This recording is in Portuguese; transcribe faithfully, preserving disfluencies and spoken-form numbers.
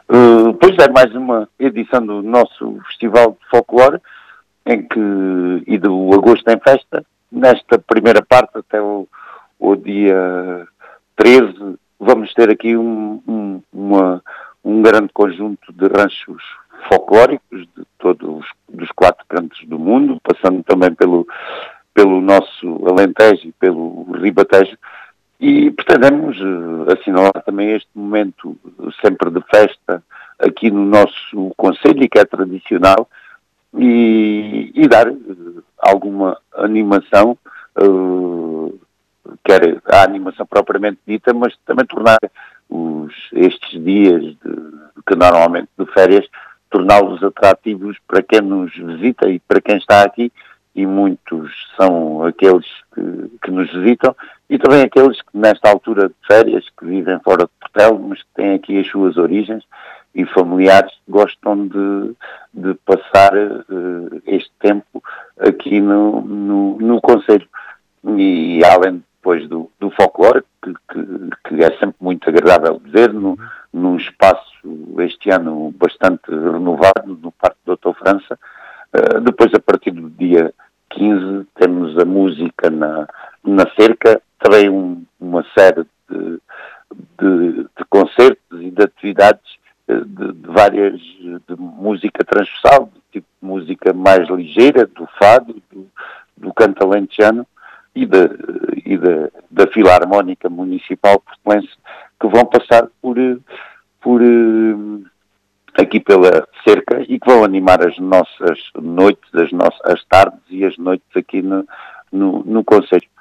Uh, pois é, mais uma edição do nosso Festival de Folclore, em que, e do Agosto em Festa, nesta primeira parte até o, o dia treze, vamos ter aqui um, um, uma, um grande conjunto de ranchos folclóricos de todos os quatro cantos do mundo, passando também pelo, pelo nosso Alentejo e pelo Ribatejo, e pretendemos uh, assinalar também este momento uh, sempre de festa aqui no nosso concelho, que é tradicional, e, e dar uh, alguma animação, uh, quer a animação propriamente dita, mas também tornar os, estes dias de, que normalmente de férias, torná-los atrativos para quem nos visita e para quem está aqui, e muitos são aqueles que, que nos visitam, e também aqueles que nesta altura de férias, que vivem fora de Portel, mas que têm aqui as suas origens, e familiares gostam de, de passar uh, este tempo aqui no, no, no concelho. E além depois do, do folclore, que, que, que é sempre muito agradável ver, no, num espaço este ano bastante renovado, no Parque doutor França. Uh, depois, a partir do dia quinze, temos a música na, na cerca, também um, uma série de, de, de concertos e de atividades de, de várias, de música transversal, de tipo de música mais ligeira, do fado, do, do canto alentejano e da, e da, da Filarmónica Municipal Portelense, que vão passar por, por aqui pela cerca e que vão animar as nossas noites, as, nossas, as tardes e as noites aqui no, no, no concelho.